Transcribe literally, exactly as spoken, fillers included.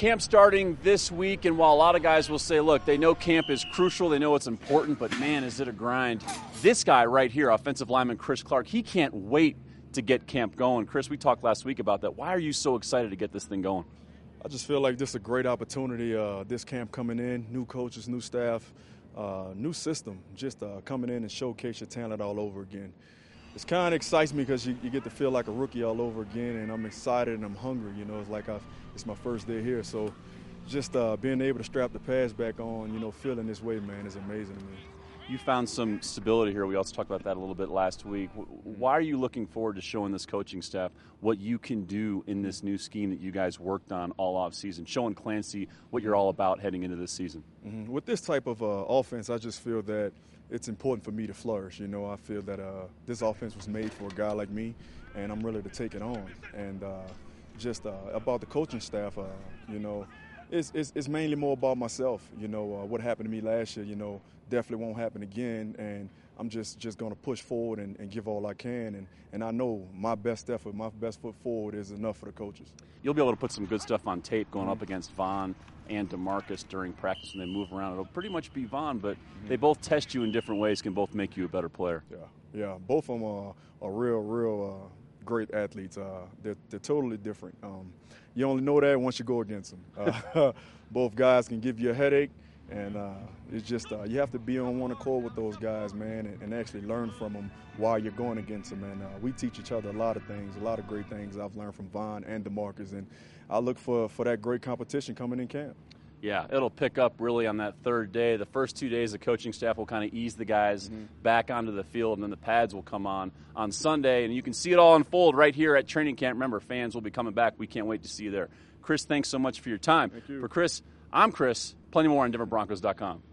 camp starting this week, and while a lot of guys will say, look, they know camp is crucial, they know it's important, but man, is it a grind. This guy right here, offensive lineman Chris Clark, he can't wait to get camp going. Chris, we talked last week about that. Why are you so excited to get this thing going? I just feel like this is a great opportunity, uh, this camp coming in, new coaches, new staff, uh, new system, just uh, coming in and showcase your talent all over again. It's kind of excites me because you, you get to feel like a rookie all over again, and I'm excited and I'm hungry. You know, it's like I've, it's my first day here, so just uh, being able to strap the pads back on, you know, feeling this way, man, is amazing to me. You found some stability here. We also talked about that a little bit last week. Why are you looking forward to showing this coaching staff what you can do in this new scheme that you guys worked on all off season, showing Clancy what you're all about heading into this season? Mm-hmm. With this type of uh, offense, I just feel that it's important for me to flourish. You know, I feel that uh, this offense was made for a guy like me, and I'm ready to take it on. And uh, just uh, about the coaching staff, uh, you know, it's, it's, it's mainly more about myself. You know, uh, what happened to me last year, you know, definitely won't happen again. And I'm just, just going to push forward and, and give all I can. And, and I know my best effort, my best foot forward is enough for the coaches. You'll be able to put some good stuff on tape going up against Von and DeMarcus during practice when they move around. It'll pretty much be Von, but they both test you in different ways, can both make you a better player. Yeah, yeah. Both of them are, are real, real uh, great athletes. Uh, they're, they're totally different. Um, you only know that once you go against them. Uh, both guys can give you a headache, and uh, it's just uh, you have to be on one accord with those guys, man, and, and actually learn from them while you're going against them. And uh, we teach each other a lot of things, a lot of great things I've learned from Von and DeMarcus, and I look for, for that great competition coming in camp. Yeah, it'll pick up really on that third day. The first two days, the coaching staff will kind of ease the guys mm-hmm. back onto the field, and then the pads will come on on Sunday. And you can see it all unfold right here at training camp. Remember, fans will be coming back. We can't wait to see you there. Chris, thanks so much for your time. Thank you. For Chris, I'm Chris. Plenty more on Denver Broncos dot com.